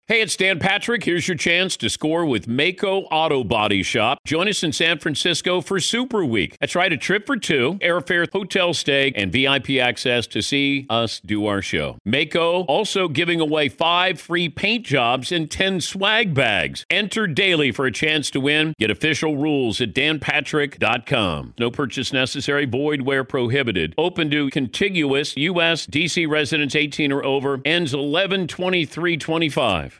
Hey, it's Dan Patrick. Here's your chance to score with Mako Auto Body Shop. Join us in San Francisco for Super Week. That's right, a trip for two, airfare, hotel stay, and VIP access to see us do our show. Mako also giving away 5 free paint jobs and 10 swag bags. Enter daily for a chance to win. Get official rules at danpatrick.com. No purchase necessary, void where prohibited. Open to contiguous U.S. D.C. residents 18 or over. Ends 11/23/25.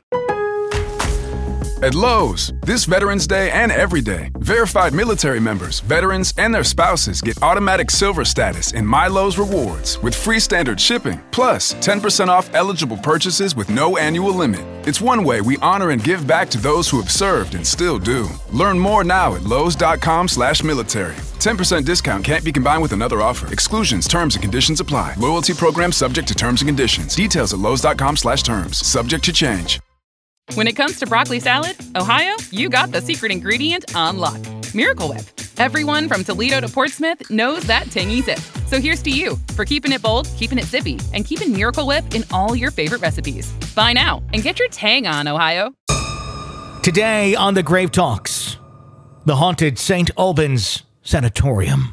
At Lowe's, this Veterans Day and every day, verified military members, veterans, and their spouses get automatic silver status in My Lowe's Rewards with free standard shipping, plus 10% off eligible purchases with no annual limit. It's one way we honor and give back to those who have served and still do. Learn more now at lowes.com/military. 10% discount can't be combined with another offer. Exclusions, terms, and conditions apply. Loyalty program subject to terms and conditions. Details at lowes.com/terms. Subject to change. When it comes to broccoli salad, Ohio, you got the secret ingredient on lock. Miracle Whip. Everyone from Toledo to Portsmouth knows that tangy zip. So here's to you for keeping it bold, keeping it zippy, and keeping Miracle Whip in all your favorite recipes. Buy now and get your tang on, Ohio. Today on the Grave Talks, the haunted St. Albans Sanatorium.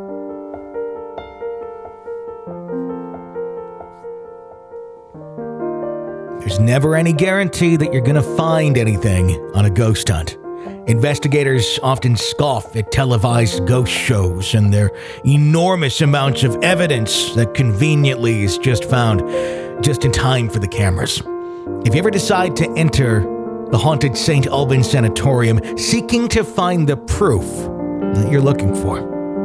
There's never any guarantee that you're going to find anything on a ghost hunt. Investigators often scoff at televised ghost shows and their enormous amounts of evidence that conveniently is just found just in time for the cameras. If you ever decide to enter the haunted St. Albans Sanatorium seeking to find the proof that you're looking for,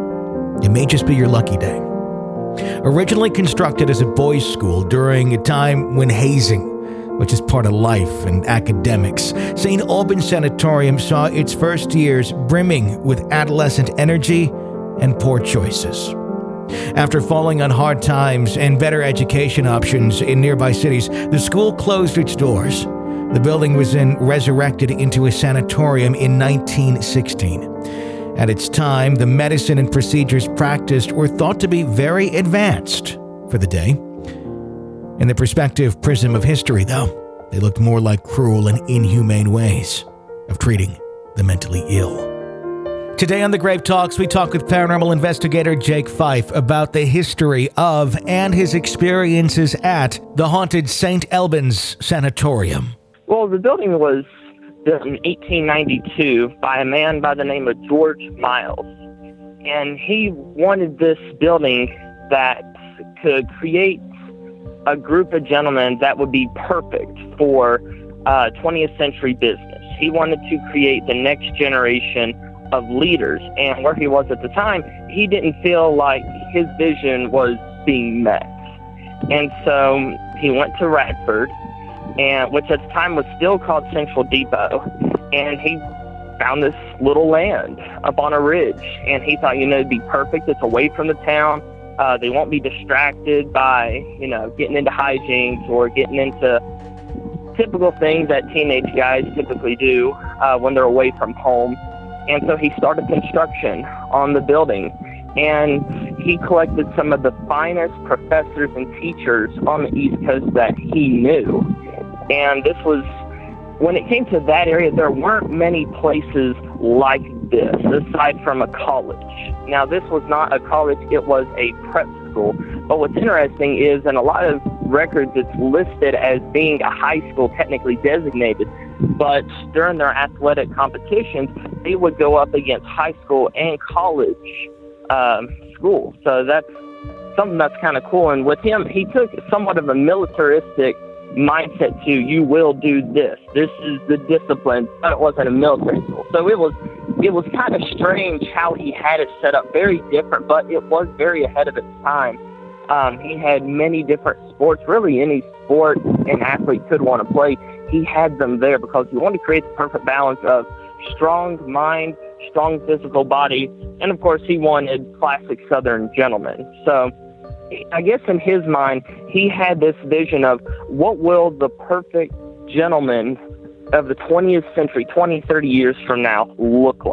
it may just be your lucky day. Originally constructed as a boys' school during a time when hazing, which is part of life and academics, St. Albans Sanatorium saw its first years brimming with adolescent energy and poor choices. After falling on hard times and better education options in nearby cities, the school closed its doors. The building was then resurrected into a sanatorium in 1916. At its time, the medicine and procedures practiced were thought to be very advanced for the day. In the perspective prism of history, though, they looked more like cruel and inhumane ways of treating the mentally ill. Today on The Grave Talks, we talk with paranormal investigator Jake Fife about the history of and his experiences at the haunted St. Albans Sanatorium. Well, the building was built in 1892 by a man by the name of George Miles. And he wanted this building that could create a group of gentlemen that would be perfect for 20th century business. He wanted to create the next generation of leaders. And where he was at the time, he didn't feel like his vision was being met. And so he went to Radford, and which at the time was still called Central Depot, and he found this little land up on a ridge. And he thought, it'd be perfect. It's away from the town. They won't be distracted by, getting into hijinks or getting into typical things that teenage guys typically do when they're away from home. And so he started construction on the building, and he collected some of the finest professors and teachers on the East Coast that he knew. And this was, when it came to that area, there weren't many places like this, aside from a college. Now, this was not a college, it was a prep school. But what's interesting is, in a lot of records, it's listed as being a high school, technically designated. But during their athletic competitions, they would go up against high school and college schools. So that's something that's kind of cool. And with him, he took somewhat of a militaristic mindset to, you will do this. This is the discipline, but it wasn't a military school. So it was kind of strange how he had it set up, very different, but it was very ahead of its time. He had many different sports, really any sport an athlete could want to play. He had them there because he wanted to create the perfect balance of strong mind, strong physical body, and of course he wanted classic Southern gentlemen. So I guess in his mind, he had this vision of what will the perfect gentleman of the 20th century, 20, 30 years from now look like.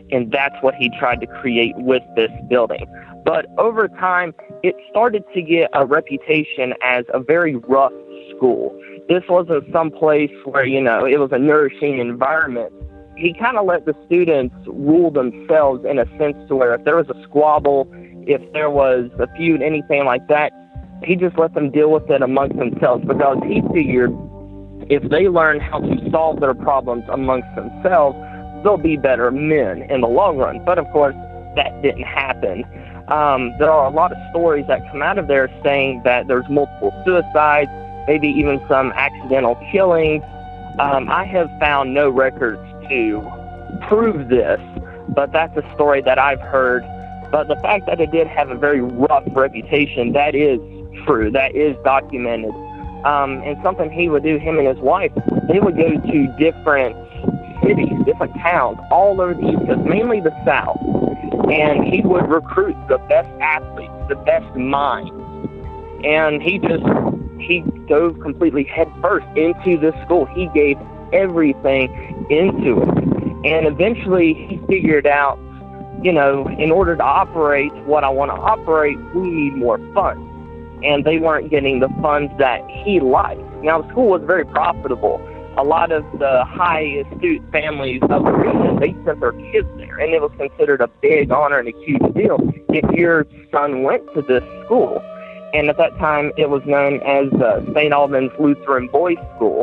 and that's what he tried to create with this building. But over time, it started to get a reputation as a very rough school. This wasn't some place where, it was a nourishing environment. He kind of let the students rule themselves in a sense to where if there was a squabble, if there was a feud, anything like that, he just let them deal with it amongst themselves, because he figured if they learn how to solve their problems amongst themselves, they'll be better men in the long run. But of course, that didn't happen. There are a lot of stories that come out of there saying that there's multiple suicides, maybe even some accidental killings. I have found no records to prove this, but that's a story that I've heard. But the fact that it did have a very rough reputation, that is true. That is documented. And something he would do, him and his wife, they would go to different cities, different towns, all over the East Coast, mainly the South. And he would recruit the best athletes, the best minds. And he dove completely headfirst into this school. He gave everything into it. And eventually he figured out, in order to operate what I want to operate, we need more funds. And they weren't getting the funds that he liked. Now, the school was very profitable. A lot of the high-astute families of the region, they sent their kids there, and it was considered a big honor and a huge deal if your son went to this school. And at that time, it was known as St. Albans Lutheran Boys School.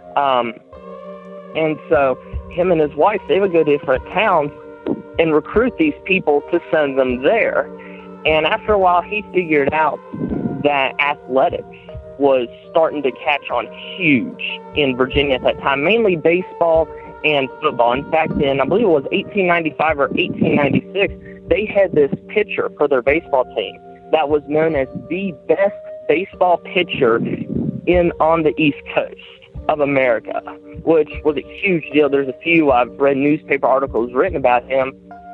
And so him and his wife, they would go to different towns and recruit these people to send them there. And after a while, he figured out that athletics was starting to catch on huge in Virginia at that time, mainly baseball and football. In fact, I believe it was 1895 or 1896, they had this pitcher for their baseball team that was known as the best baseball pitcher on the East Coast of America, which was a huge deal. There's a few, I've read newspaper articles written about him,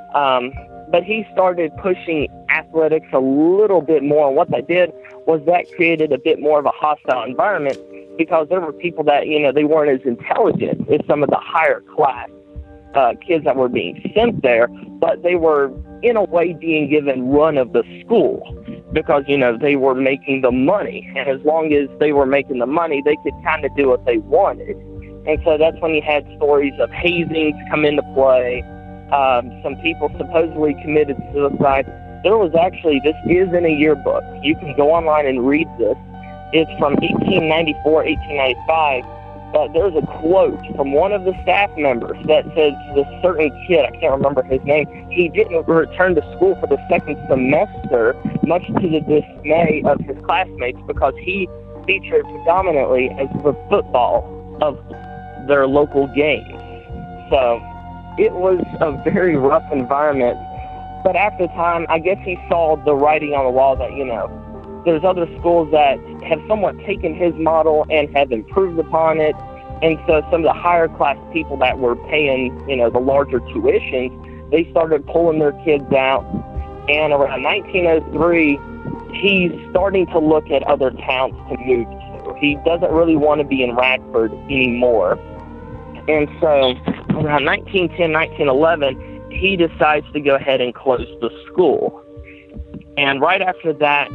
but he started pushing athletics a little bit more. And what that did was that created a bit more of a hostile environment, because there were people that, they weren't as intelligent as some of the higher class kids that were being sent there, but they were in a way being given run of the school because, they were making the money. And as long as they were making the money, they could kind of do what they wanted. And so that's when you had stories of hazings come into play. Some people supposedly committed suicide. There was actually, this is in a yearbook. You can go online and read this. It's from 1894, 1895. But there's a quote from one of the staff members that says this certain kid, I can't remember his name, he didn't return to school for the second semester, much to the dismay of his classmates, because he featured predominantly as the football of their local games. So it was a very rough environment. But after time, I guess he saw the writing on the wall that, there's other schools that have somewhat taken his model and have improved upon it. And so some of the higher class people that were paying, the larger tuitions, they started pulling their kids out. And around 1903, he's starting to look at other towns to move to. He doesn't really want to be in Radford anymore. And so around 1910, 1911, he decides to go ahead and close the school. And right after that,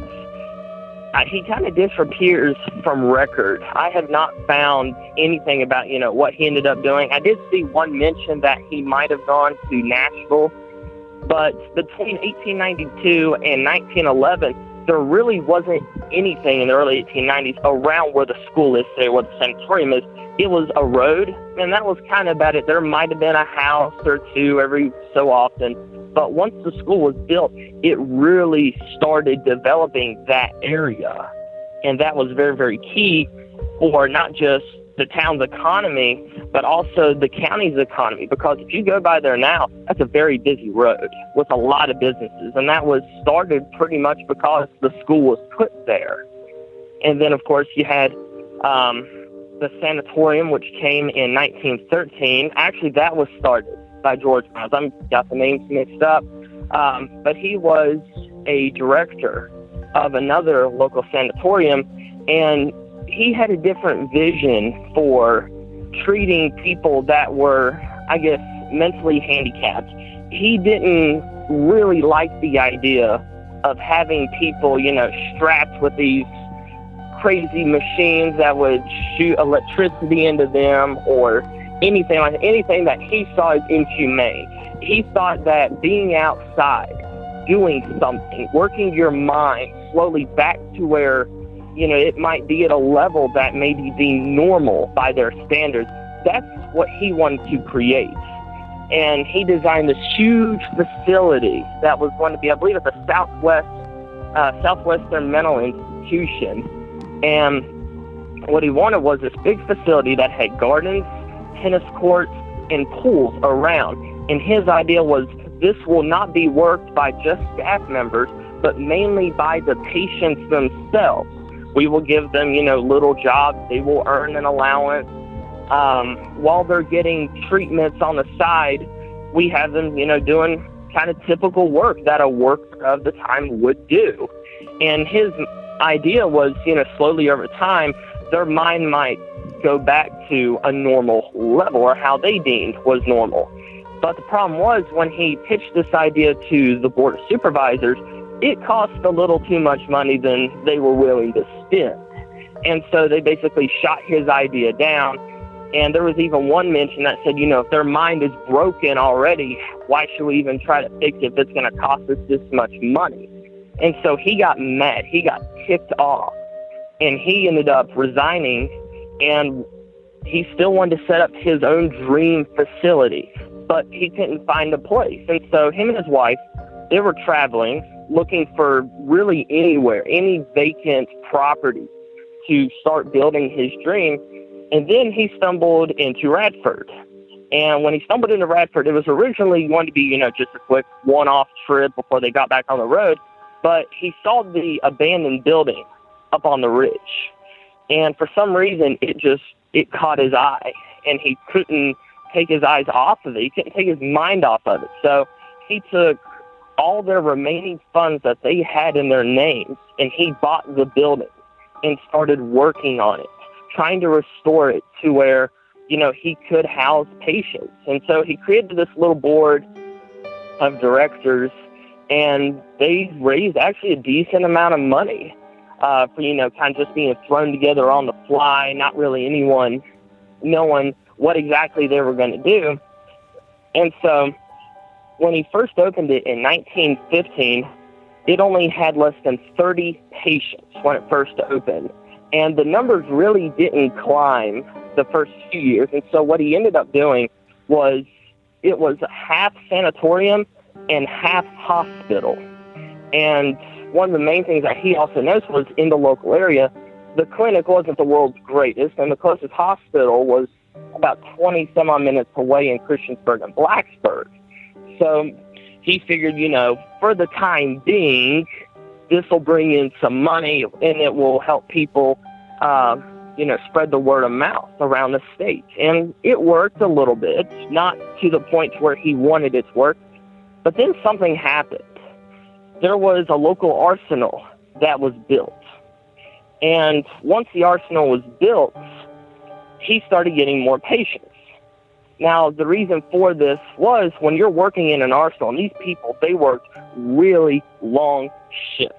he kind of disappears from record. I have not found anything about, what he ended up doing. I did see one mention that he might have gone to Nashville, but between 1892 and 1911, there really wasn't anything in the early 1890s around where the school is today, where the sanatorium is. It was a road, and that was kind of about it. There might have been a house or two every so often, but once the school was built, it really started developing that area. And that was very, very key for not just the town's economy, but also the county's economy. Because if you go by there now, that's a very busy road with a lot of businesses. And that was started pretty much because the school was put there. And then, of course, you had the sanatorium, which came in 1913. Actually, that was started by George Miles. I've got the names mixed up. But he was a director of another local sanatorium, and he had a different vision for treating people that were, I guess, mentally handicapped. he didn't really like the idea of having people, strapped with these crazy machines that would shoot electricity into them or anything that he saw as inhumane. He thought that being outside, doing something, working your mind slowly back to where, it might be at a level that may be deemed normal by their standards, that's what he wanted to create. And he designed this huge facility that was going to be, I believe, at the Southwestern Mental Institution. And what he wanted was this big facility that had gardens, tennis courts, and pools around. And his idea was this will not be worked by just staff members, but mainly by the patients themselves. We will give them, little jobs. They will earn an allowance. While they're getting treatments on the side, we have them, doing kind of typical work that a worker of the time would do. And his idea was, slowly over time, their mind might go back to a normal level or how they deemed was normal. But the problem was when he pitched this idea to the Board of Supervisors, it cost a little too much money than they were willing to spend. And so they basically shot his idea down. And there was even one mention that said, if their mind is broken already, why should we even try to fix it if it's going to cost us this much money? And so he got mad. He got ticked off. And he ended up resigning. And he still wanted to set up his own dream facility. But he couldn't find a place. And so him and his wife, they were traveling, looking for really anywhere, any vacant property to start building his dream. And then he stumbled into Radford. And when he stumbled into Radford, it was originally going to be, just a quick one-off trip before they got back on the road. But he saw the abandoned building up on the ridge. And for some reason, it caught his eye. And he couldn't take his eyes off of it. He couldn't take his mind off of it. So he took all their remaining funds that they had in their names, and he bought the building and started working on it, trying to restore it to where, he could house patients. And so he created this little board of directors, and they raised actually a decent amount of money for, kind of just being thrown together on the fly, not really anyone knowing what exactly they were going to do. And so when he first opened it in 1915, it only had less than 30 patients when it first opened. And the numbers really didn't climb the first few years. And so what he ended up doing was it was half sanatorium and half hospital. And one of the main things that he also noticed was in the local area, the clinic wasn't the world's greatest, and the closest hospital was about 20 some odd minutes away in Christiansburg and Blacksburg. So he figured, for the time being, this will bring in some money and it will help people, spread the word of mouth around the state. And it worked a little bit, not to the point where he wanted it to work. But then something happened. There was a local arsenal that was built. And once the arsenal was built, he started getting more patients. Now, the reason for this was when you're working in an arsenal, and these people, they worked really long shifts.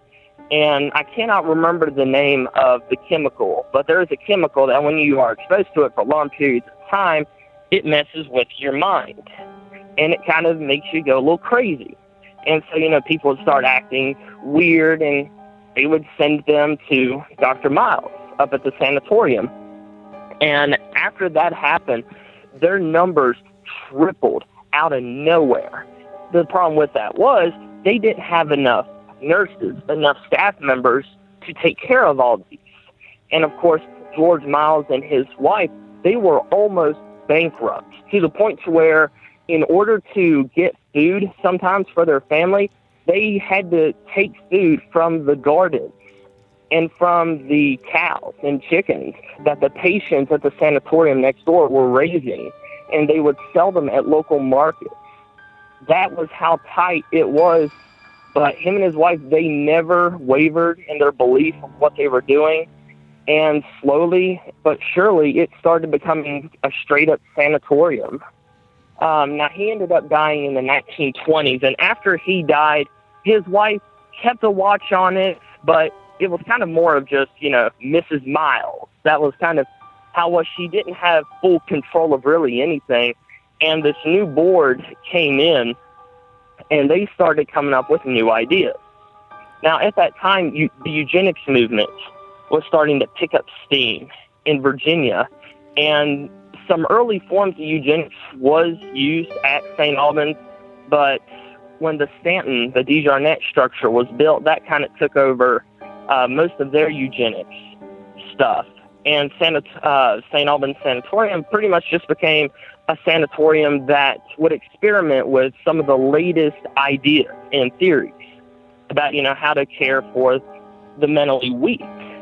And I cannot remember the name of the chemical, but there is a chemical that when you are exposed to it for long periods of time, it messes with your mind. And it kind of makes you go a little crazy. And so, people would start acting weird, and they would send them to Dr. Miles up at the sanatorium. And after that happened, their numbers tripled out of nowhere. The problem with that was they didn't have enough nurses, enough staff members to take care of all these. And of course, George Miles and his wife, they were almost bankrupt to the point to where in order to get food sometimes for their family, they had to take food from the gardens and from the cows and chickens that the patients at the sanatorium next door were raising, and they would sell them at local markets. That was how tight it was, but him and his wife, they never wavered in their belief of what they were doing, and slowly but surely it started becoming a straight-up sanatorium. Now, he ended up dying in the 1920s, and after he died, his wife kept a watch on it, but it was kind of more of just, Mrs. Miles. That was kind of how she didn't have full control of really anything. And this new board came in, and they started coming up with new ideas. Now, at that time, the eugenics movement was starting to pick up steam in Virginia, and some early forms of eugenics was used at St. Albans, but when the Stanton, the DeJarnette structure was built, that kind of took over most of their eugenics stuff. And St. Albans Sanatorium pretty much just became a sanatorium that would experiment with some of the latest ideas and theories about, how to care for the mentally weak.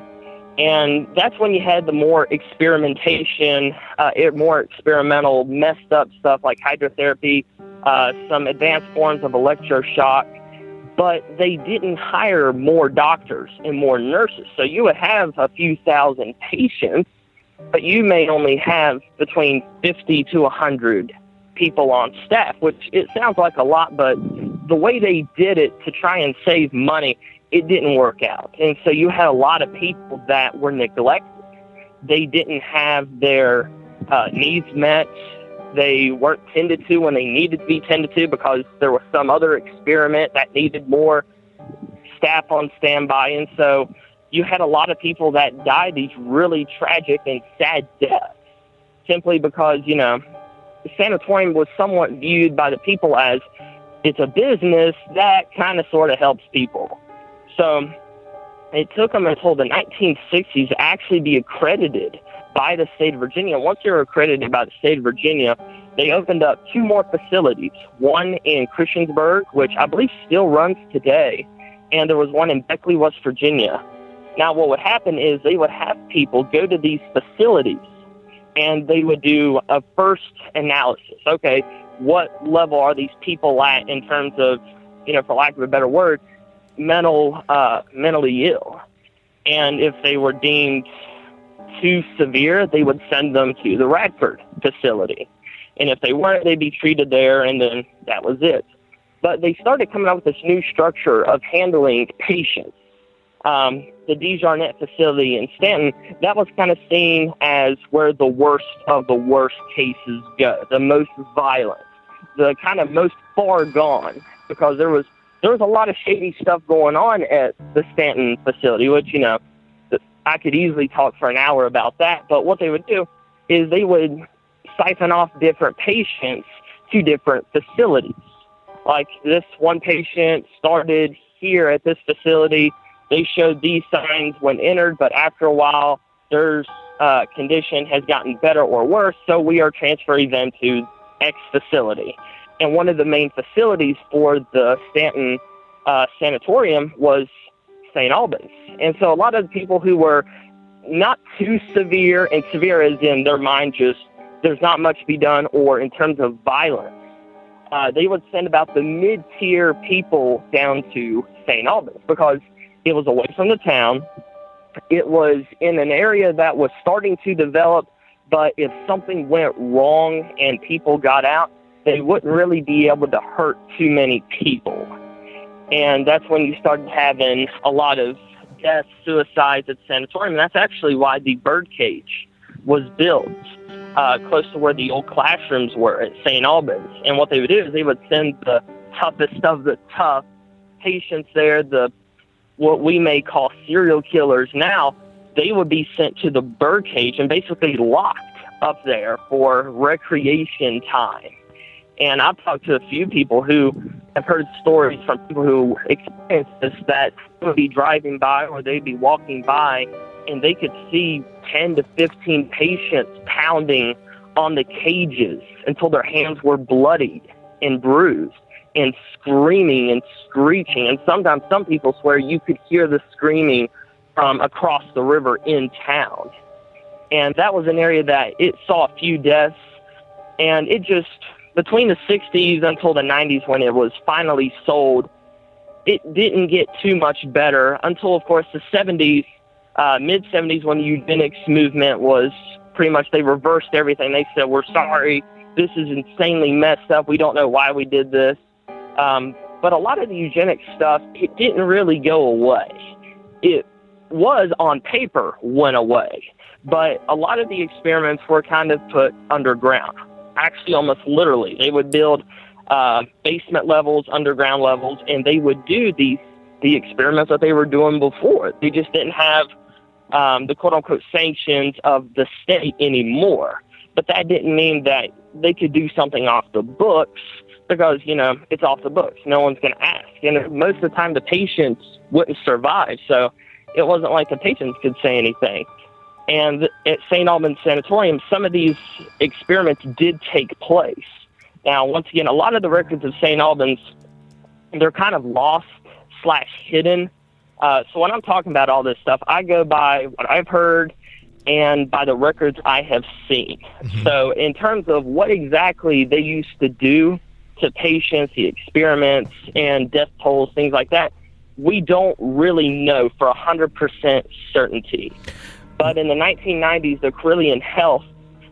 And that's when you had the more experimentation, more experimental, messed up stuff like hydrotherapy, some advanced forms of electroshock. But they didn't hire more doctors and more nurses. So you would have a few thousand patients, but you may only have between 50 to 100 people on staff, which it sounds like a lot, but the way they did it to try and save money, it didn't work out. And so you had a lot of people that were neglected. They didn't have their needs met. They weren't tended to when they needed to be tended to because there was some other experiment that needed more staff on standby. And so you had a lot of people that died these really tragic and sad deaths simply because, the sanatorium was somewhat viewed by the people as it's a business that kind of sort of helps people. So it took them until the 1960s to actually be accredited by the state of Virginia. Once they were accredited by the state of Virginia, they opened up 2 more facilities, one in Christiansburg, which I believe still runs today, and there was one in Beckley, West Virginia. Now, what would happen is they would have people go to these facilities, and they would do a first analysis. Okay, what level are these people at in terms of, for lack of a better word, mentally ill? And if they were deemed too severe, they would send them to the Radford facility. And if they weren't, they'd be treated there, and then that was it. But they started coming up with this new structure of handling patients. The DeJarnette facility in Stanton, that was kind of seen as where the worst of the worst cases go, the most violent, the kind of most far gone, because there was a lot of shady stuff going on at the Stanton facility, which, I could easily talk for an hour about that. But what they would do is they would siphon off different patients to different facilities. Like this one patient started here at this facility. They showed these signs when entered, but after a while, their condition has gotten better or worse, so we are transferring them to X facility. And one of the main facilities for the Stanton sanatorium was St. Albans. And so a lot of the people who were not too severe, and severe as in their mind just, there's not much to be done, or in terms of violence, they would send about the mid-tier people down to St. Albans because it was away from the town. It was in an area that was starting to develop, but if something went wrong and people got out, they wouldn't really be able to hurt too many people. And that's when you started having a lot of deaths, suicides at the sanatorium. And that's actually why the birdcage was built close to where the old classrooms were at St. Albans. And what they would do is they would send the toughest of the tough patients there, what we may call serial killers now. They would be sent to the birdcage and basically locked up there for recreation time. And I've talked to a few people who have heard stories from people who experienced this, that they would be driving by or they'd be walking by and they could see 10 to 15 patients pounding on the cages until their hands were bloodied and bruised and screaming and screeching. And sometimes some people swear you could hear the screaming from across the river in town. And that was an area that it saw a few deaths, and it just, between the 60s until the 90s when it was finally sold, it didn't get too much better until, of course, the 70s, mid-70s, when the eugenics movement was pretty much, they reversed everything. They said, we're sorry, this is insanely messed up. We don't know why we did this. But a lot of the eugenics stuff, it didn't really go away. It was on paper went away, but a lot of the experiments were kind of put underground. Actually, almost literally, they would build basement levels, underground levels, and they would do the experiments that they were doing before. They just didn't have the quote-unquote sanctions of the state anymore. But that didn't mean that they could do something off the books, because, it's off the books. No one's going to ask. And most of the time, the patients wouldn't survive. So it wasn't like the patients could say anything. And at St. Albans Sanatorium, some of these experiments did take place. Now, once again, a lot of the records of St. Albans, they're kind of lost/hidden. So when I'm talking about all this stuff, I go by what I've heard and by the records I have seen. Mm-hmm. So in terms of what exactly they used to do to patients, the experiments, and death tolls, things like that, we don't really know for 100% certainty. But in the 1990s, the Carillion Health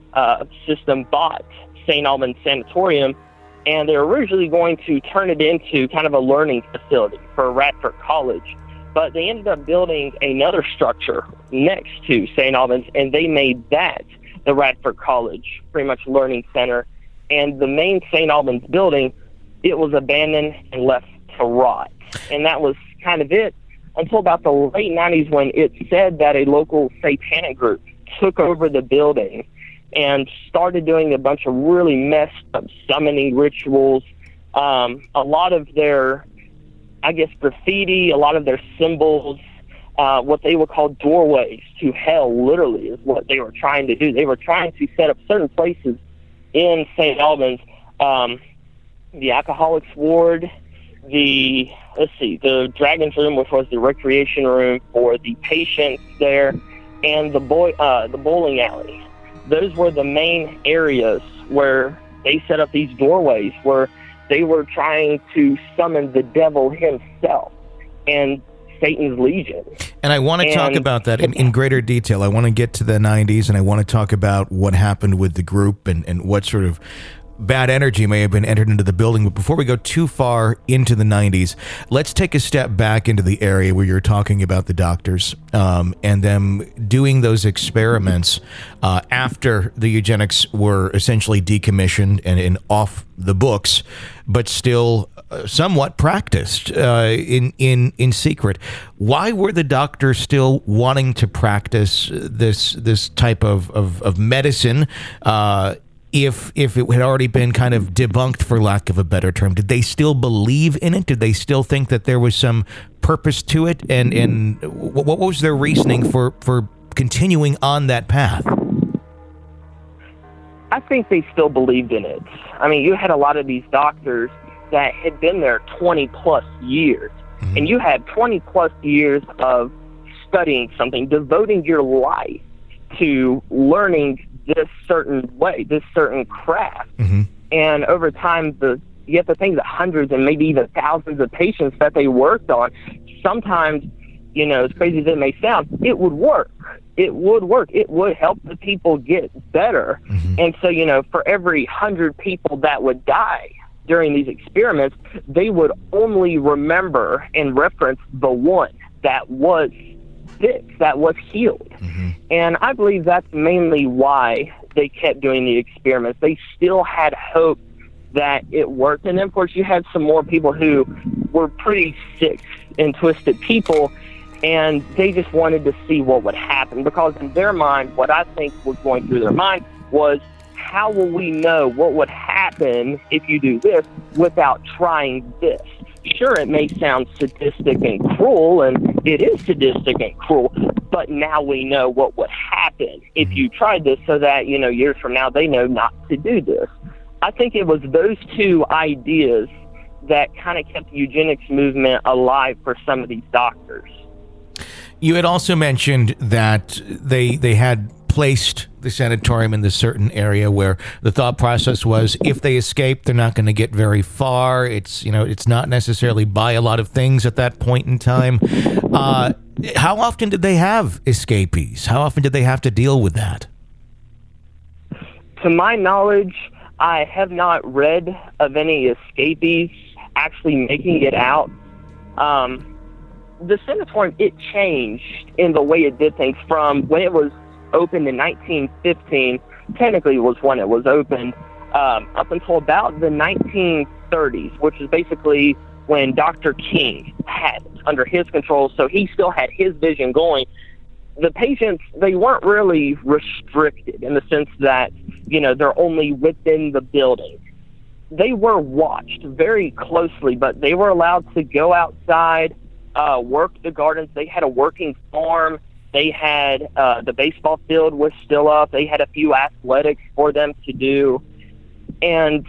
system bought St. Albans Sanatorium, and they were originally going to turn it into kind of a learning facility for Radford College. But they ended up building another structure next to St. Albans, and they made that the Radford College, pretty much learning center. And the main St. Albans building, it was abandoned and left to rot. And that was kind of it until about the late 90s, when it said that a local satanic group took over the building and started doing a bunch of really messed up summoning rituals. A lot of their, graffiti, a lot of their symbols, what they would call doorways to hell, literally, is what they were trying to do. They were trying to set up certain places in St. Albans, the alcoholics ward, the Dragon's Room, which was the recreation room for the patients there, and the bowling alley. Those were the main areas where they set up these doorways, where they were trying to summon the devil himself and Satan's legion. And I want to talk about that in greater detail. I want to get to the 90s, and I want to talk about what happened with the group and what sort of bad energy may have been entered into the building. But before we go too far into the 90s, let's take a step back into the area where you're talking about the doctors and them doing those experiments after the eugenics were essentially decommissioned and off the books, but still somewhat practiced in secret. Why were the doctors still wanting to practice this type of medicine if it had already been kind of debunked, for lack of a better term? Did they still believe in it? Did they still think that there was some purpose to it? And what was their reasoning for continuing on that path? I think they still believed in it. I mean, you had a lot of these doctors that had been there 20-plus years. Mm-hmm. And you had 20-plus years of studying something, devoting your life to learning this certain way, this certain craft. Mm-hmm. And over time, you have to think that hundreds and maybe even thousands of patients that they worked on, sometimes, as crazy as it may sound, it would work. It would work. It would help the people get better. Mm-hmm. And so, for every 100 people that would die during these experiments, they would only remember and reference the one that was fixed, that was healed. Mm-hmm. And I believe that's mainly why they kept doing the experiments. They still had hope that it worked. And then, of course, you had some more people who were pretty sick and twisted people, and they just wanted to see what would happen. Because in their mind, what I think was going through their mind was, how will we know what would happen if you do this without trying this? Sure, it may sound sadistic and cruel, and it is sadistic and cruel, but now we know what would happen if you tried this, so that, years from now, they know not to do this. I think it was those two ideas that kind of kept the eugenics movement alive for some of these doctors. You had also mentioned that they had placed the sanatorium in this certain area where the thought process was, if they escape, they're not going to get very far. It's not necessarily buy a lot of things at that point in time. How often did they have escapees? How often did they have to deal with that? To my knowledge, I have not read of any escapees actually making it out. The sanatorium, it changed in the way it did things from when it was opened in 1915, technically was when it was opened, up until about the 1930s, which is basically when Dr. King had it under his control, so he still had his vision going. The patients, they weren't really restricted in the sense that, they're only within the building. They were watched very closely, but they were allowed to go outside, work the gardens. They had a working farm. They had the baseball field was still up. They had a few athletics for them to do. And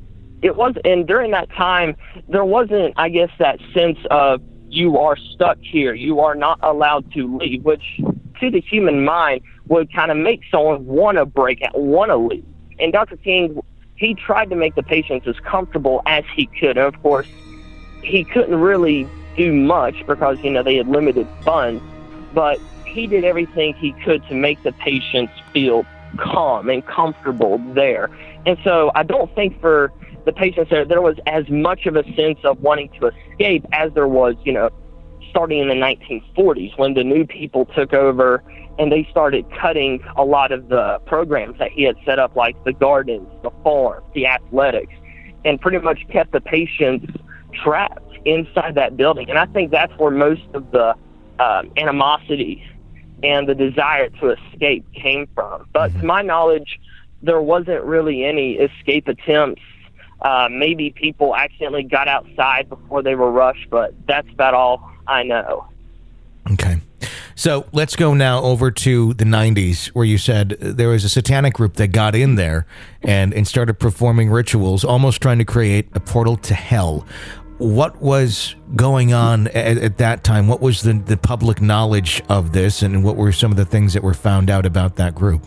during that time, there wasn't, I guess, that sense of you are stuck here. You are not allowed to leave, which to the human mind would kind of make someone want to break out, want to leave. And Dr. King, he tried to make the patients as comfortable as he could. And of course, he couldn't really do much because, they had limited funds, but he did everything he could to make the patients feel calm and comfortable there. And so I don't think for the patients there was as much of a sense of wanting to escape as there was, starting in the 1940s when the new people took over and they started cutting a lot of the programs that he had set up, like the gardens, the farm, the athletics, and pretty much kept the patients trapped inside that building. And I think that's where most of the animosity and the desire to escape came from. But to my knowledge, there wasn't really any escape attempts. Maybe people accidentally got outside before they were rushed, but that's about all I know. Okay. So let's go now over to the 90s, where you said there was a satanic group that got in there and started performing rituals, almost trying to create a portal to hell. What was going on at that time? What was the public knowledge of this, and what were some of the things that were found out about that group?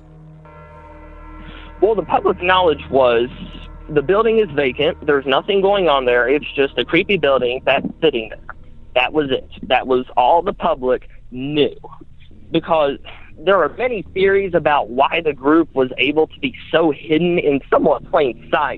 Well, the public knowledge was the building is vacant. There's nothing going on there. It's just a creepy building that's sitting there. That was it. That was all the public knew. Because there are many theories about why the group was able to be so hidden in somewhat plain sight.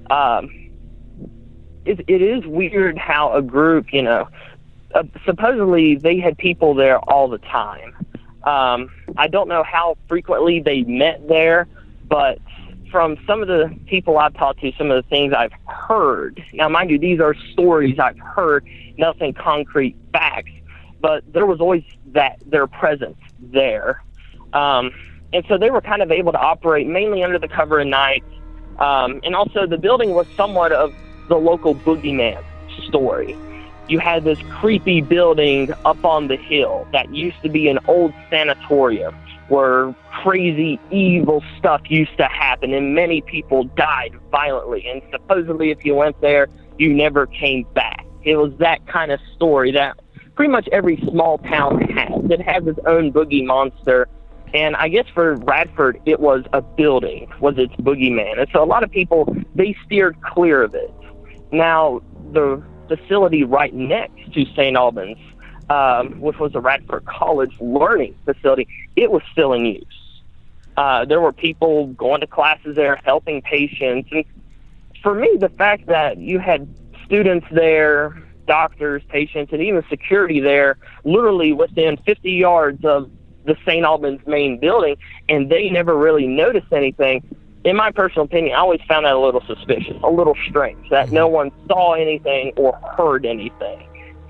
It is weird how a group, supposedly they had people there all the time. I don't know how frequently they met there, but from some of the people I've talked to, some of the things I've heard, now mind you, these are stories I've heard, nothing concrete facts, but there was always their presence there. And so they were kind of able to operate mainly under the cover of night. And also the building was somewhat of the local boogeyman story. You had this creepy building up on the hill that used to be an old sanatorium where crazy, evil stuff used to happen, and many people died violently. And supposedly if you went there, you never came back. It was that kind of story that pretty much every small town has. It has its own boogie monster. And I guess for Radford, it was a building, was its boogeyman. And so a lot of people, they steered clear of it. Now, the facility right next to St. Albans, which was a Radford College learning facility, it was still in use. There were people going to classes there, helping patients. And for me, the fact that you had students there, doctors, patients, and even security there, literally within 50 yards of the St. Albans main building, and they never really noticed anything, in my personal opinion, I always found that a little suspicious, a little strange, that no one saw anything or heard anything.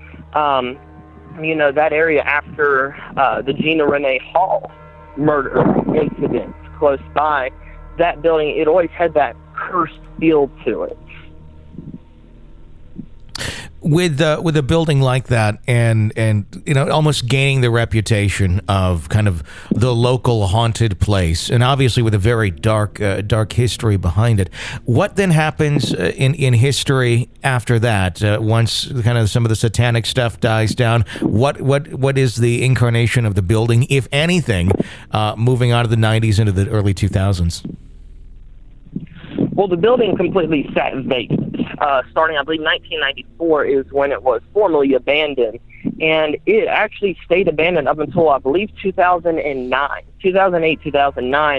That area after the Gina Renee Hall murder incident close by, that building, it always had that cursed feel to it. With a building like that, and almost gaining the reputation of kind of the local haunted place, and obviously with a very dark history behind it, what then happens in history after that? Once kind of some of the satanic stuff dies down, what is the incarnation of the building, if anything, moving out of the 90s into the early 2000s? Well, the building completely sat vacant. Starting, I believe, 1994 is when it was formally abandoned. And it actually stayed abandoned up until, I believe, 2008, 2009.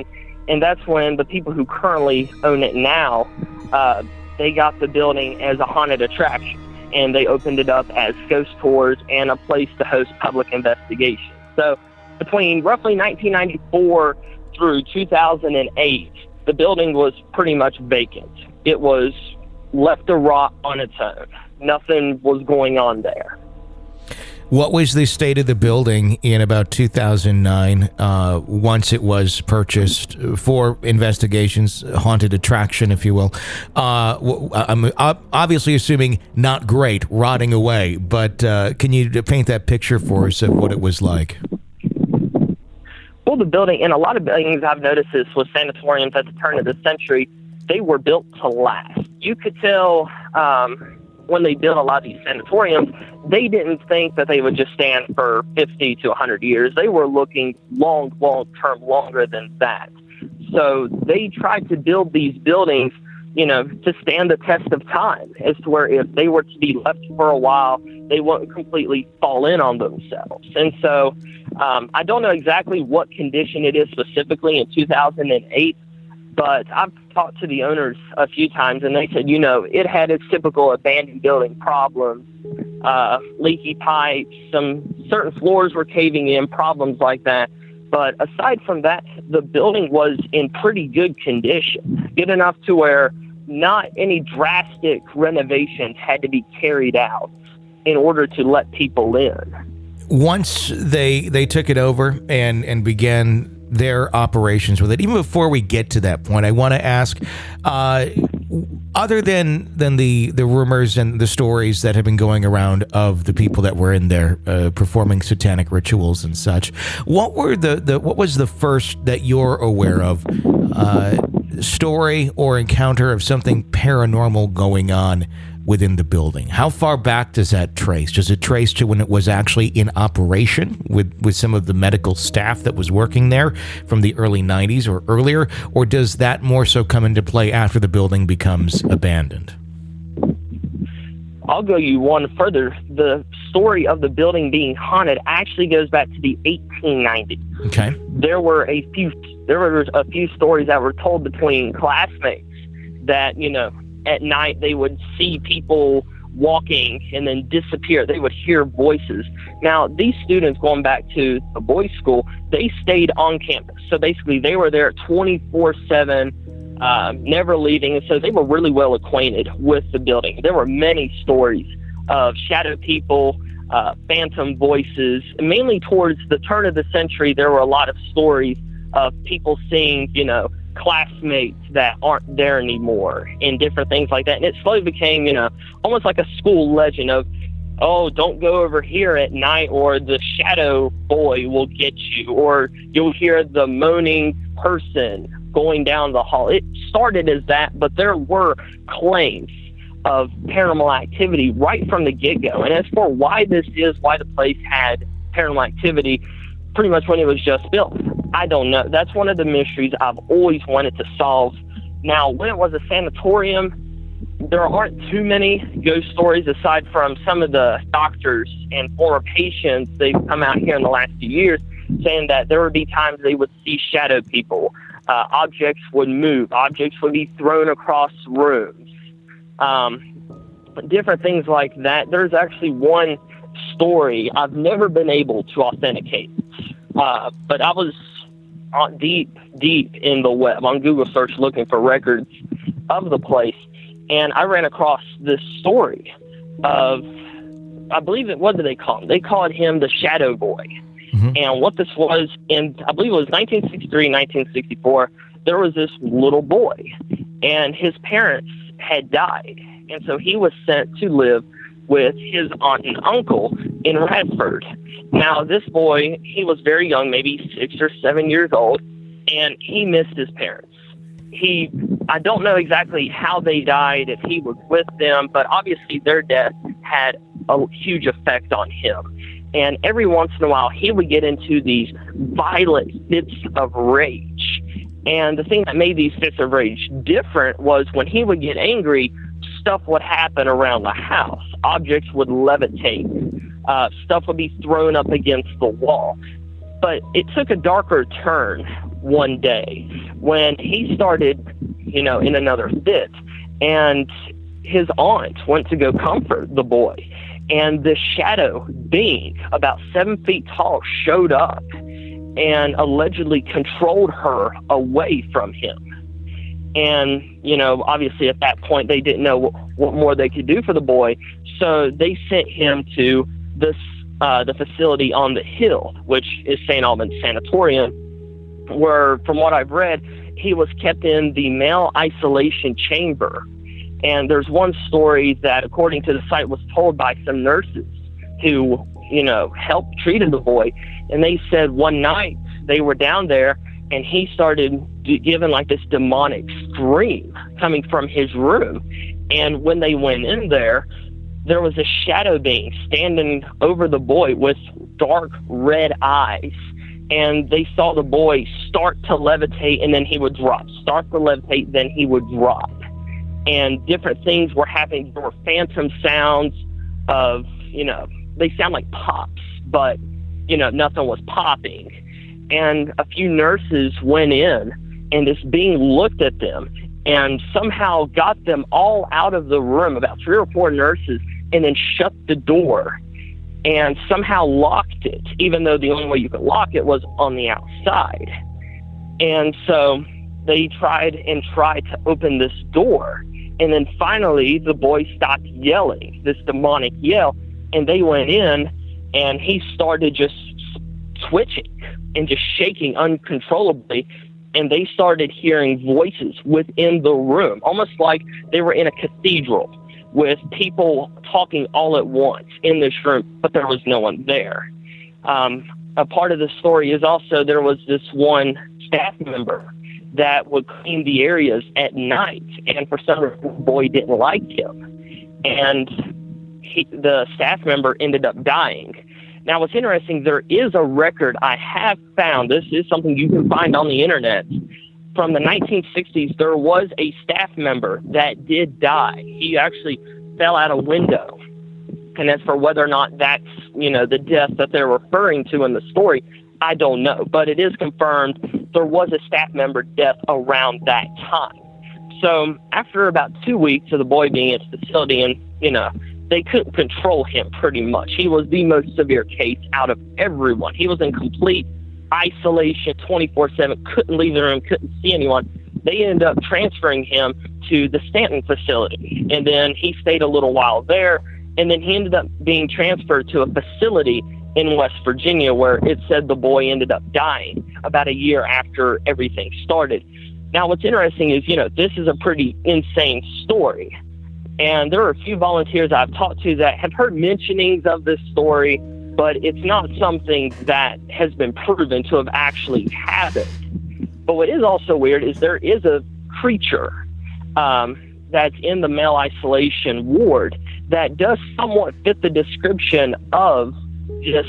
And that's when the people who currently own it now, they got the building as a haunted attraction, and they opened it up as ghost tours and a place to host public investigations. So between roughly 1994 through 2008, the building was pretty much vacant. It was left to rot on its own. Nothing was going on there. What was the state of the building in about 2009 once it was purchased for investigations, haunted attraction, if you will? I'm obviously assuming not great, rotting away, but can you paint that picture for us of what it was like? Well, the building, and a lot of buildings I've noticed this with sanatoriums at the turn of the century, they were built to last. You could tell when they built a lot of these sanatoriums, they didn't think that they would just stand for 50 to 100 years. They were looking long term, longer than that. So they tried to build these buildings, to stand the test of time, as to where if they were to be left for a while, they wouldn't completely fall in on themselves. And so I don't know exactly what condition it is specifically in 2008, but I've talked to the owners a few times, and they said, it had its typical abandoned building problems, leaky pipes, some certain floors were caving in, problems like that. But aside from that, the building was in pretty good condition, good enough to where not any drastic renovations had to be carried out in order to let people in. Once they took it over and began their operations with it, even before we get to that point, I want to ask, other than the rumors and the stories that have been going around of the people that were in there performing satanic rituals and such, what was the first that you're aware of story or encounter of something paranormal going on within the building? How far back does that trace? Does it trace to when it was actually in operation with some of the medical staff that was working there from the early 90s or earlier? Or does that more so come into play after the building becomes abandoned? I'll go you one further. The story of the building being haunted actually goes back to the 1890s. Okay. There were a few stories that were told between classmates that, at night they would see people walking and then disappear. They would hear voices. Now, these students, going back to the boys' school, they stayed on campus. So basically they were there 24/7, never leaving. And so they were really well acquainted with the building. There were many stories of shadow people, phantom voices. Mainly towards the turn of the century, there were a lot of stories of people seeing, classmates that aren't there anymore and different things like that. And it slowly became, almost like a school legend of, oh, don't go over here at night or the shadow boy will get you, or you'll hear the moaning person going down the hall. It started as that, but there were claims of paranormal activity right from the get-go. And as for why the place had paranormal activity pretty much when it was just built, I don't know. That's one of the mysteries I've always wanted to solve. Now, when it was a sanatorium, there aren't too many ghost stories aside from some of the doctors and former patients. They've come out here in the last few years saying that there would be times they would see shadow people. Objects would move. Objects would be thrown across rooms. Different things like that. There's actually one story I've never been able to authenticate. But I was deep in the web on Google search looking for records of the place, and I ran across this story of, I believe what did they call him? They called him the Shadow Boy. Mm-hmm. And what this was, in I believe it was 1963, 1964, there was this little boy, and his parents had died, and so he was sent to live with his aunt and uncle in Radford. Now, this boy, he was very young, maybe 6 or 7 years old, and he missed his parents. I don't know exactly how they died, if he was with them, but obviously their death had a huge effect on him. And every once in a while, he would get into these violent fits of rage. And the thing that made these fits of rage different was when he would get angry, stuff would happen around the house. Objects would levitate. Stuff would be thrown up against the wall. But it took a darker turn one day when he started, in another fit, and his aunt went to go comfort the boy, and this shadow being about 7 feet tall showed up and allegedly controlled her away from him. And, obviously at that point they didn't know what more they could do for the boy, so they sent him to the facility on the hill, which is St. Albans Sanatorium, where, from what I've read, he was kept in the male isolation chamber. And there's one story that, according to the site, was told by some nurses who, helped treated the boy. And they said one night they were down there and he started giving like this demonic scream coming from his room. And when they went in there was a shadow being standing over the boy with dark red eyes. And they saw the boy start to levitate and then he would drop, start to levitate, then he would drop. And different things were happening. There were phantom sounds of, they sound like pops, but, nothing was popping. And a few nurses went in, and this being looked at them and somehow got them all out of the room, about 3 or 4 nurses, and then shut the door and somehow locked it, even though the only way you could lock it was on the outside. And so they tried to open this door. And then finally, the boy stopped yelling, this demonic yell, and they went in, and he started just twitching and just shaking uncontrollably, and they started hearing voices within the room, almost like they were in a cathedral with people talking all at once in this room, but there was no one there. A part of the story is also there was this one staff member that would clean the areas at night, and for some reason the boy didn't like him, and the staff member ended up dying. Now, what's interesting, there is a record I have found. This is something you can find on the internet. From the 1960s, there was a staff member that did die. He actually fell out a window. And as for whether or not that's, the death that they're referring to in the story, I don't know. But it is confirmed there was a staff member death around that time. So after about 2 weeks of the boy being at the facility, and, they couldn't control him pretty much. He was the most severe case out of everyone. He was in complete isolation 24/7, couldn't leave the room, couldn't see anyone. They ended up transferring him to the Stanton facility, and then he stayed a little while there, and then he ended up being transferred to a facility in West Virginia where it said the boy ended up dying about a year after everything started. Now, what's interesting is, this is a pretty insane story. And there are a few volunteers I've talked to that have heard mentionings of this story, but it's not something that has been proven to have actually happened. But what is also weird is there is a creature that's in the male isolation ward that does somewhat fit the description of this,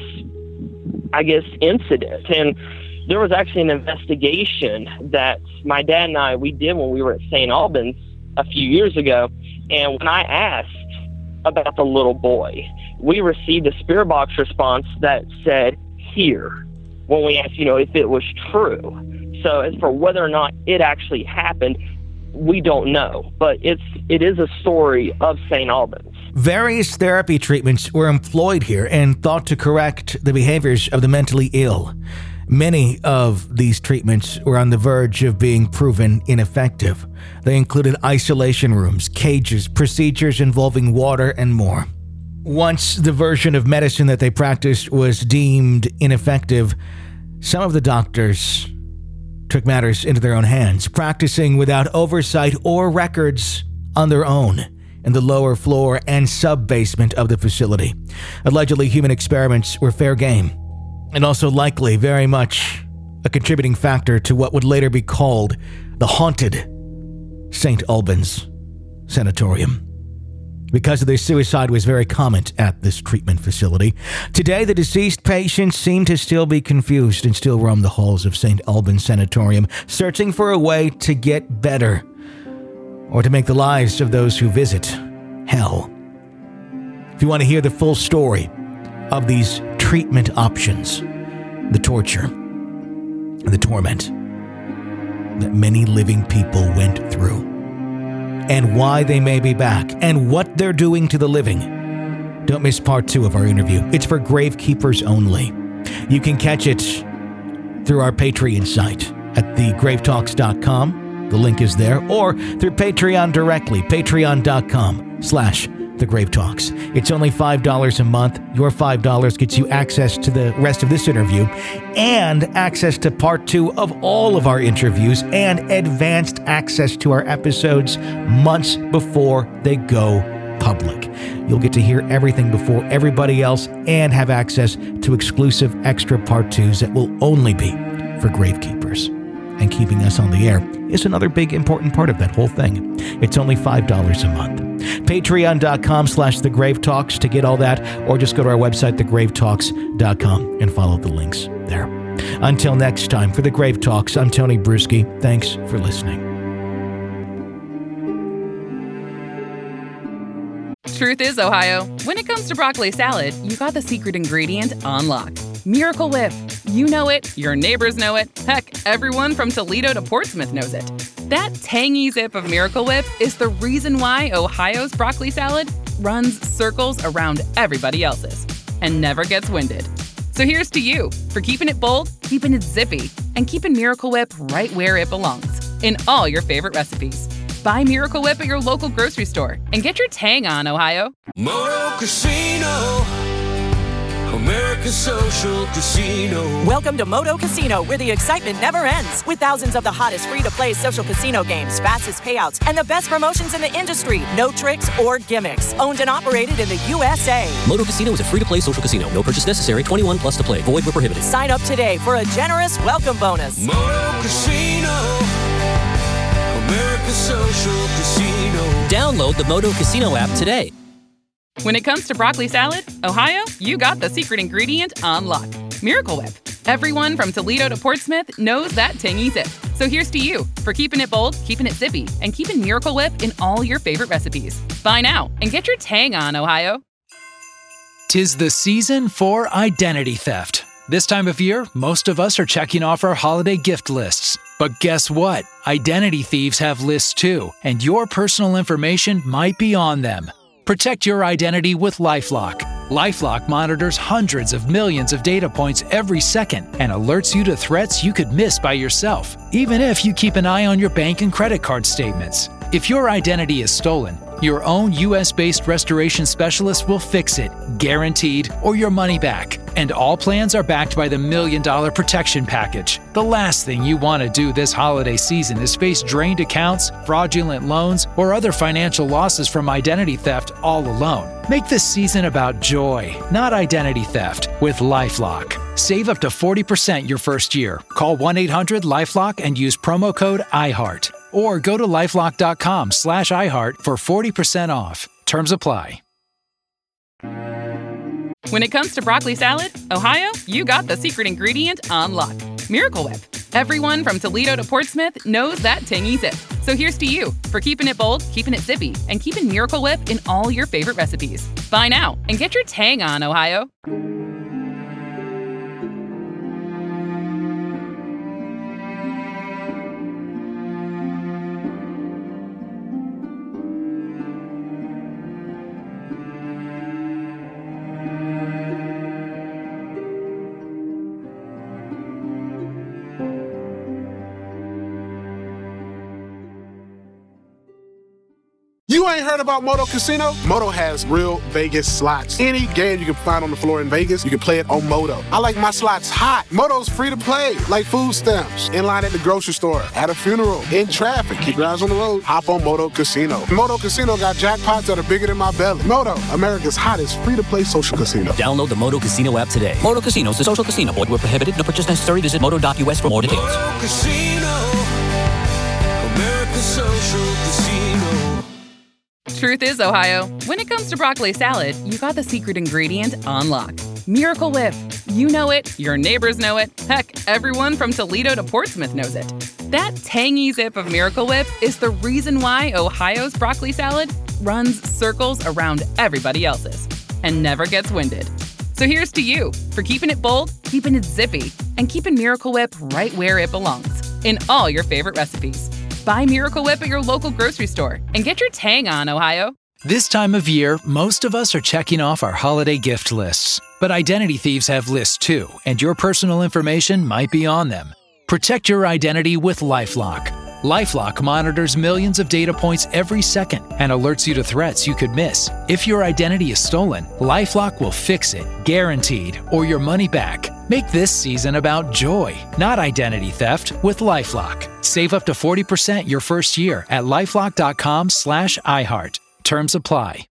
incident. And there was actually an investigation that my dad and we did when we were at St. Albans a few years ago. And when I asked about the little boy, we received a spirit box response that said here when we asked, if it was true. So as for whether or not it actually happened, we don't know. But it is a story of St. Albans. Various therapy treatments were employed here and thought to correct the behaviors of the mentally ill. Many of these treatments were on the verge of being proven ineffective. They included isolation rooms, cages, procedures involving water, and more. Once the version of medicine that they practiced was deemed ineffective, some of the doctors took matters into their own hands, practicing without oversight or records on their own in the lower floor and sub-basement of the facility. Allegedly, human experiments were fair game, and also likely very much a contributing factor to what would later be called the haunted St. Albans Sanatorium. Because of their suicide was very common at this treatment facility. Today, the deceased patients seem to still be confused and still roam the halls of St. Albans Sanatorium, searching for a way to get better or to make the lives of those who visit hell. If you want to hear the full story of these treatment options, the torture, and the torment that many living people went through, and why they may be back, and what they're doing to the living. Don't miss part 2 of our interview. It's for gravekeepers only. You can catch it through our Patreon site at thegravetalks.com. The link is there, or through Patreon directly, patreon.com/thegravetalks. It's only $5 a month. Your $5 gets you access to the rest of this interview and access to part 2 of all of our interviews and advanced access to our episodes months before they go public. You'll get to hear everything before everybody else and have access to exclusive extra part 2s that will only be for gravekeepers. And keeping us on the air is another big important part of that whole thing. It's only $5 a month. Patreon.com/thegravetalks to get all that, or just go to our website, thegravetalks.com, and follow the links there. Until next time, for The Grave Talks, I'm Tony Bruschi. Thanks for listening. Truth is, Ohio, when it comes to broccoli salad, you got the secret ingredient on lock. Miracle Whip. You know it, your neighbors know it, heck, everyone from Toledo to Portsmouth knows it. That tangy zip of Miracle Whip is the reason why Ohio's broccoli salad runs circles around everybody else's and never gets winded. So here's to you for keeping it bold, keeping it zippy, and keeping Miracle Whip right where it belongs, in all your favorite recipes. Buy Miracle Whip at your local grocery store and get your tang on, Ohio. Moto Casino, America's social casino. Welcome to Moto Casino, where the excitement never ends. With thousands of the hottest free-to-play social casino games, fastest payouts, and the best promotions in the industry. No tricks or gimmicks. Owned and operated in the USA. Moto Casino is a free-to-play social casino. No purchase necessary. 21 plus to play. Void where prohibited. Sign up today for a generous welcome bonus. Moto Casino, America's social casino. Download the Moto Casino app today. When it comes to broccoli salad, Ohio, you got the secret ingredient on lock. Miracle Whip. Everyone from Toledo to Portsmouth knows that tangy zip. So here's to you for keeping it bold, keeping it zippy, and keeping Miracle Whip in all your favorite recipes. Buy now and get your tang on, Ohio. 'Tis the season for identity theft. This time of year, most of us are checking off our holiday gift lists. But guess what? Identity thieves have lists too, and your personal information might be on them. Protect your identity with LifeLock. LifeLock monitors hundreds of millions of data points every second and alerts you to threats you could miss by yourself, even if you keep an eye on your bank and credit card statements. If your identity is stolen, your own US-based restoration specialist will fix it, guaranteed, or your money back. And all plans are backed by the $1 Million Protection Package. The last thing you want to do this holiday season is face drained accounts, fraudulent loans, or other financial losses from identity theft all alone. Make this season about joy, not identity theft, with LifeLock. Save up to 40% your first year. Call 1-800-LifeLock and use promo code IHEART. Or go to lifelock.com/iHeart for 40% off. Terms apply. When it comes to broccoli salad, Ohio, you got the secret ingredient on lock. Miracle Whip. Everyone from Toledo to Portsmouth knows that tangy zip. So here's to you for keeping it bold, keeping it zippy, and keeping Miracle Whip in all your favorite recipes. Buy now and get your tang on, Ohio. You ain't heard about Moto Casino? Moto has real Vegas slots. Any game you can find on the floor in Vegas, you can play it on Moto. I like my slots hot. Moto's free to play, like food stamps, in line at the grocery store, at a funeral, in traffic. Keep your eyes on the road. Hop on Moto Casino. Moto Casino got jackpots that are bigger than my belly. Moto, America's hottest free-to-play social casino. Download the Moto Casino app today. Moto Casino is a social casino. Void where prohibited. No purchase necessary. Visit moto.us for more details. Moto Casino, America's social casino. Truth is, Ohio, when it comes to broccoli salad, you got the secret ingredient on lock. Miracle Whip. You know it, your neighbors know it, heck, everyone from Toledo to Portsmouth knows it. That tangy zip of Miracle Whip is the reason why Ohio's broccoli salad runs circles around everybody else's and never gets winded. So here's to you for keeping it bold, keeping it zippy, and keeping Miracle Whip right where it belongs, in all your favorite recipes. Buy Miracle Whip at your local grocery store and get your tang on, Ohio. This time of year, most of us are checking off our holiday gift lists. But identity thieves have lists too, and your personal information might be on them. Protect your identity with LifeLock. LifeLock monitors millions of data points every second and alerts you to threats you could miss. If your identity is stolen, LifeLock will fix it, guaranteed, or your money back. Make this season about joy, not identity theft, with LifeLock. Save up to 40% your first year at LifeLock.com/iHeart. Terms apply.